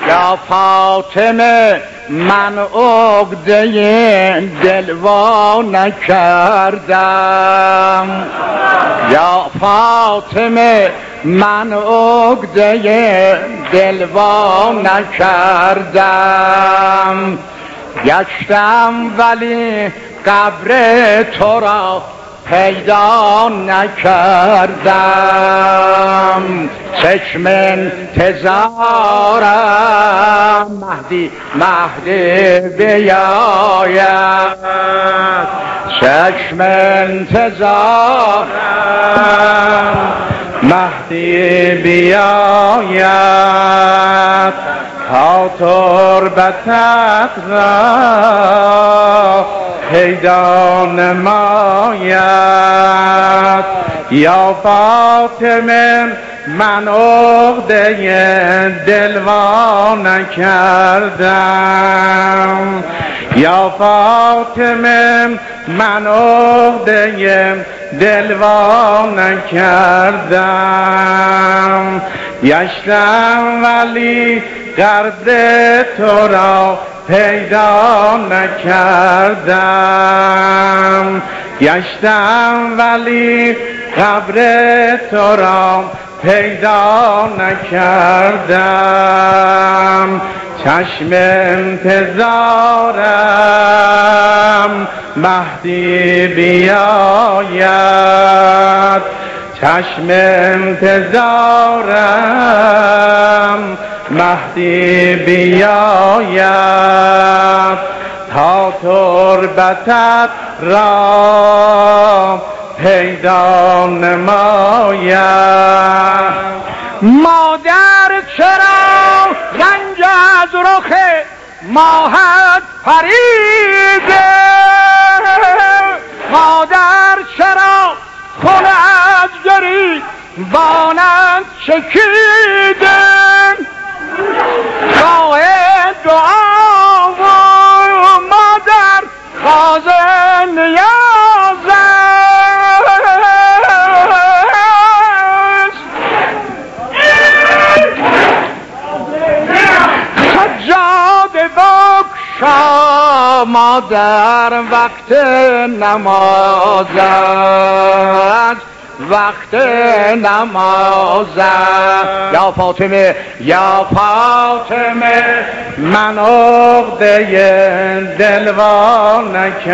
یا فاطمه من عقده دل وا نکردم، یا فاطمه من عقده دل وا نکردم. گشتم ولی قبر تو را پیدا نکردم. چشم انتظارم مهدی بیاید، چشم انتظارم مهدی بیاید، تا تربتت را پیدا نماید. یا فاطمه من عقده دل وا نکردم، یا فاطمه من عقده دل وا نکردم. گشتم ولی قدر تو را پیدا نکردم، گشتم ولی قبر تو را پیدا نکردم. چشم انتظارم مهدی بیاید، چشم انتظارم مهدی بیاید، تا تربتت را پیدا نماید. مادر چرا رنج از رخ ماهت پریده، مادر چرا خون از گریبانت چکیده، راه دعا و مادر خواز نیاز است. سجاده بگشا مادر وقت نماز است، وقت نماز. یا فاطمه یا فاطمه من عقده دل وا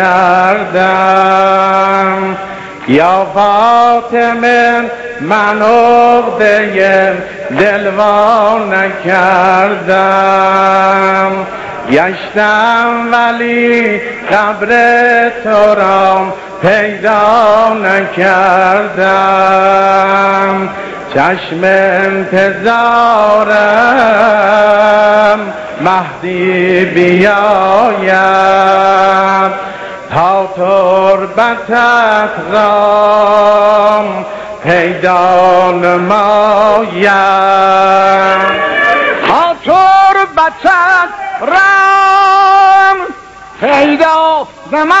نکردم، یا فاطمه من عقده دل وا نکردم. گشتم ولی قبر تو را پیدا نکردم. چشم انتظارم مهدی بیاید، تا تربتت را پیدا نماید، تا تربتت را پیدا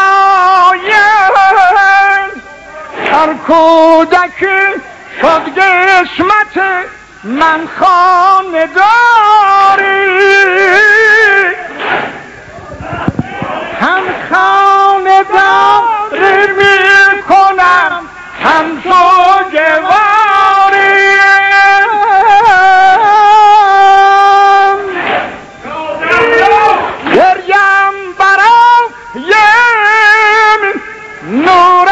نماید. هر کودک شد قسمت من خانه داری، هم خانه داری می کنم هم سوگواری. گریم برای نور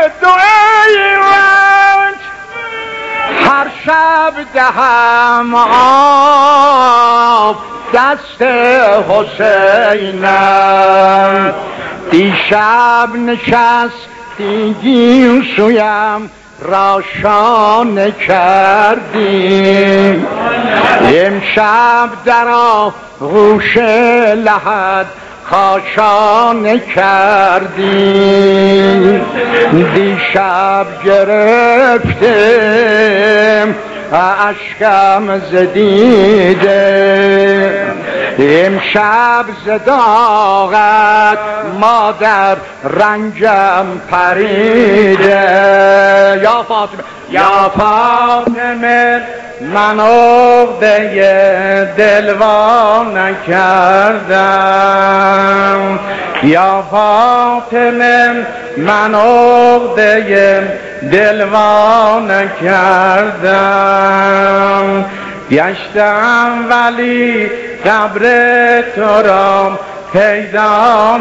دویت، هر شب دهم آب دست حسینم. دیشب نشستی گیسویم راشانه کردی، امشب در آغوش لحد خاشانه کردی. دیشب گرفتم اشکم ز دیده، امشب زداغت مادر رنجم پریده. یا فاطمه یا فاطمه من عقده دلوانه کردم. یا فاطمه من عقده دلوانه کردم. گشتم ولی قبر تو را پیدا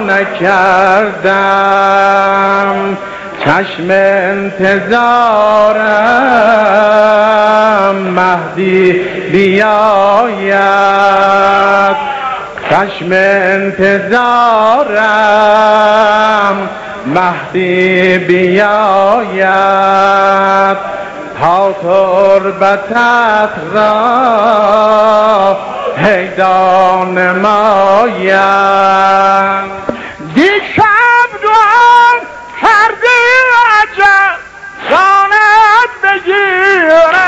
نکردم. چشم انتظارم مهدی بیاید. چشم انتظارم مهدی بیاید. تا تربتت را پیدا نماید. دیشب دعا کردی عجب جانت بگیرم.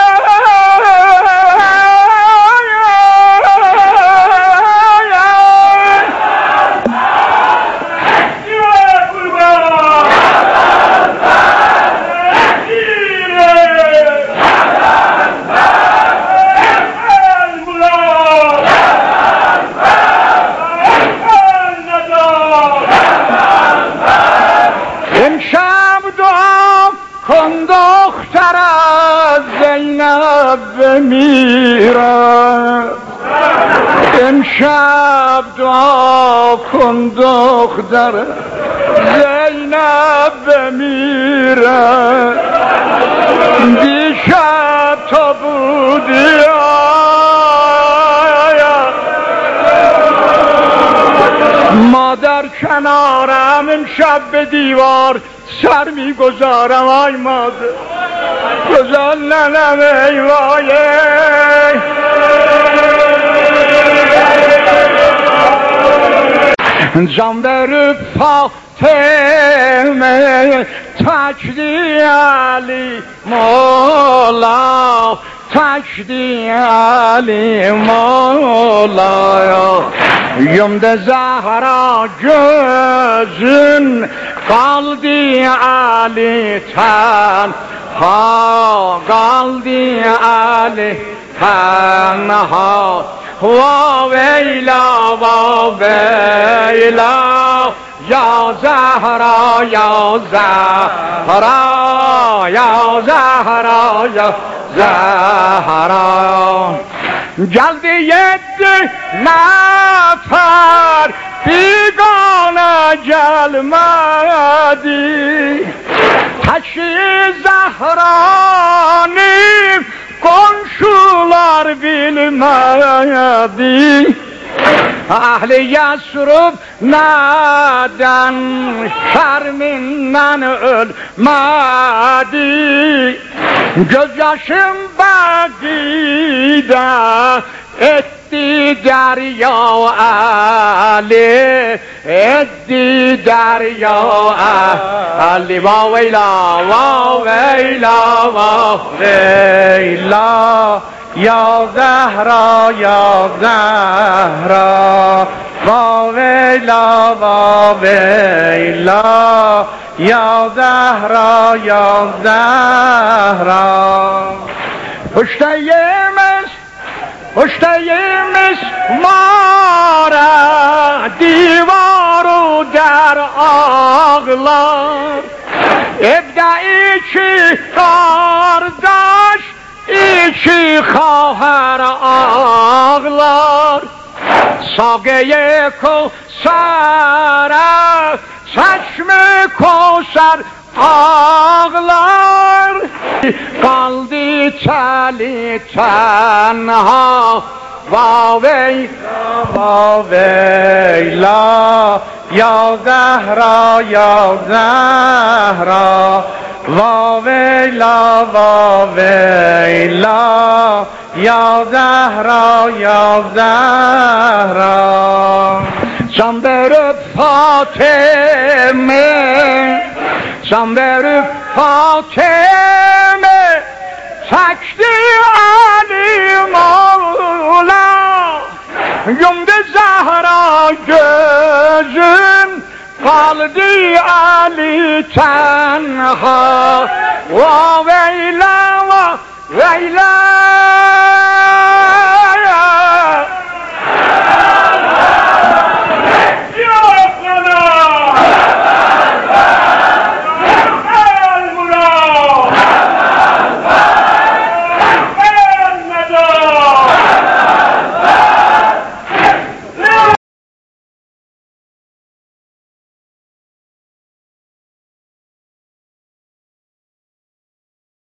امشب دعا کن دختر زینب بمیره. دیشب تو بودی مادر کنارم، امشب به دیوار سر میگذارم. آی مادر گذار ننم ای وایه. جان بر فاطمه تکدی علی مولا، تکدی علی مولا. یمد زهرا gözün kaldı Ali tenha, kaldı Ali tenha. وَوَيْلَا وَوَيْلَا يَا زَهْرَا يَا زَهْرَا يَا زَهْرَا يَا زَهْرَا. geldi 7 nefer bigane gelmedi. Taşı Zehra'nın komşular bilmedi. Ahli Yasrub neden şerminden ölmedi. Gözyaşım Beki'de etti derya Ali, etti derya Ali. Vaveyla vaveyla vaveyla ya Zehra ya Zehra. Vaveyla vaveyla ya Zehra ya Zehra. پشتیمش ماره دیوارو در آغلار. ابدعی چی کارداش ایچی خواهر آغلار. ساگه کوسره چشم کوسر ağlar. Kaldı çeli tenha. Vaveyla vaveyla ya Zehra ya Zehra. Vaveyla vaveyla ya Zehra ya Zehra. Can verip Fatime, can verip Fatime, çekti Ali Mevla. yumdu Zahra gözüm, kaldı Ali tenha. Va veyla va veyla,